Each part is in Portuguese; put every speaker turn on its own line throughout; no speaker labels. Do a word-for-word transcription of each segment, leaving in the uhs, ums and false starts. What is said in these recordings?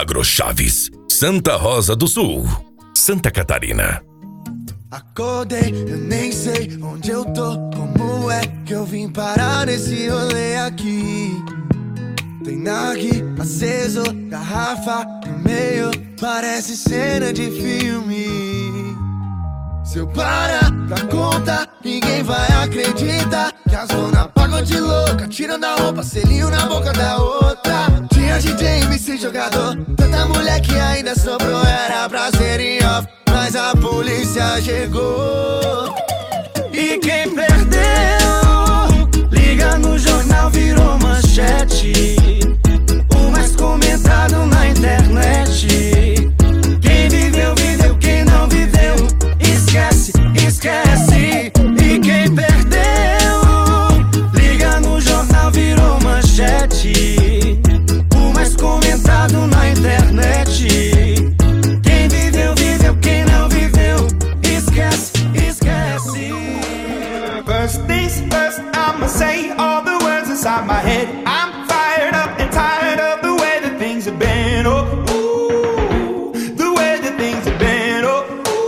Agrochaves, Santa Rosa do Sul, Santa Catarina.
Acordei, eu nem sei onde eu tô, como é que eu vim parar nesse rolê aqui. Tem nargue aceso, garrafa no meio, parece cena de filme. Se eu parar pra conta, ninguém vai acreditar que as dona pagam de louca, tirando a roupa, selinho na boca da outra. Tinha D J, M C, jogador, tanta mulher que ainda sobrou, era pra ser em off, mas a polícia chegou. E quem perdeu, liga no jornal, virou manchete, o mais comentado na internet. Quem viveu, viveu, quem não viveu, esquece, esquece. E quem perdeu, liga no jornal, virou manchete, o mais comentado na internet. Quem viveu, viveu, quem não viveu, esquece, esquece.
First things first, I'ma say all the words inside my head. I'm fired up and tired of the way that things have been. Oh, ooh, the way that things have been. Oh,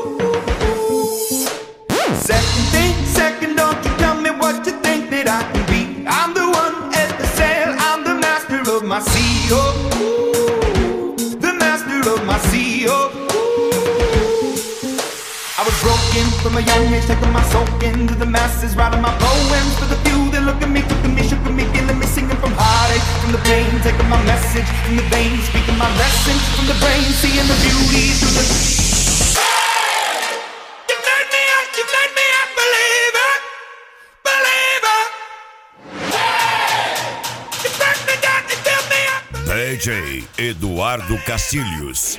ooh. Second thing, second, don't you tell me what you think that I can be. I'm the one at the sail, I'm the master of my sea. Oh, ooh, the master of my sea. Oh, I was broken from a young age, taking my soul into the masses, writing my poems for the few that look at me, took at me, shook at me, feeling me, singing from heartache, from the pain, taking my message from the veins, speaking my lesson from the brain, seeing the beauty through the. You made me up, you made me a believer, believer. You brought me down, you built me up.
D J Eduardo Castilhos.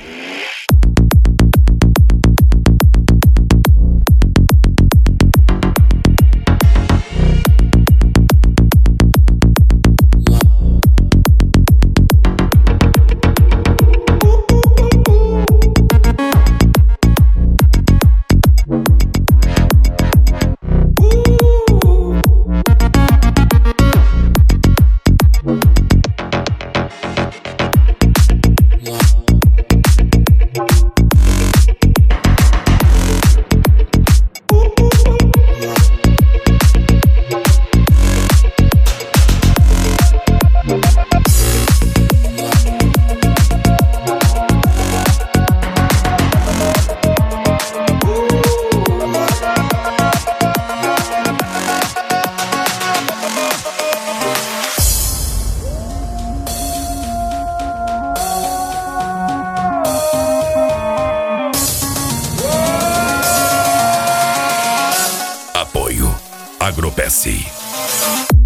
Apoio Agropesse.